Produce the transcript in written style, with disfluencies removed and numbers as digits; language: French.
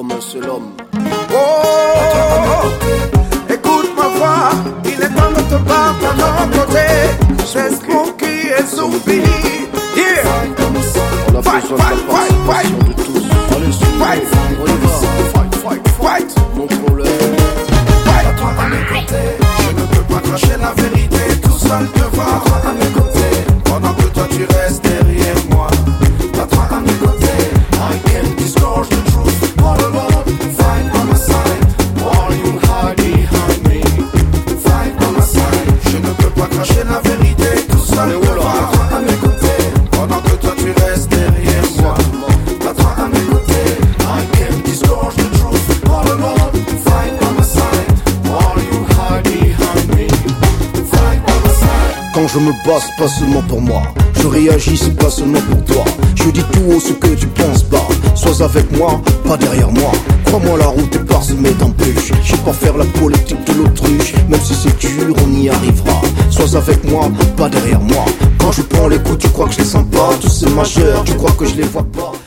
comme un seul homme. Oh, écoute ma voix, il est temps de te battre à nos côtés. C'est Smokey et Zumbi. Yeah. On a besoin de la participation de tous. Allez, Fight. on y va. Fight. Montrons-le. À toi à mes côtés, je ne peux pas cracher la vérité tout seul devant. À mes côtés, pendant que toi tu restes derrière moi. À toi à mes côtés, I can't disgorge the truth. All alone, fight by my side. All you hide behind me, fight by my side. Je ne peux pas cracher la vérité tout seul devant. À toi à mes côtés, pendant que toi tu restes derrière moi. À toi à mes côtés, I can't disgorge the truth. All alone, fight by my side. All you hide behind me, fight by my side. Quand je me bats, c'est pas seulement pour moi. Je réagis, c'est pas seulement pour toi. Je dis tout haut ce que tu penses pas. Sois avec moi, pas derrière moi. Crois-moi, la route est parsemée d'embûches. Je sais pas faire la politique de l'autruche. Même si c'est dur, on y arrivera. Sois avec moi, pas derrière moi. Quand je prends les coups, tu crois que je les sens pas. Tous ces majeurs, tu crois que je les vois pas.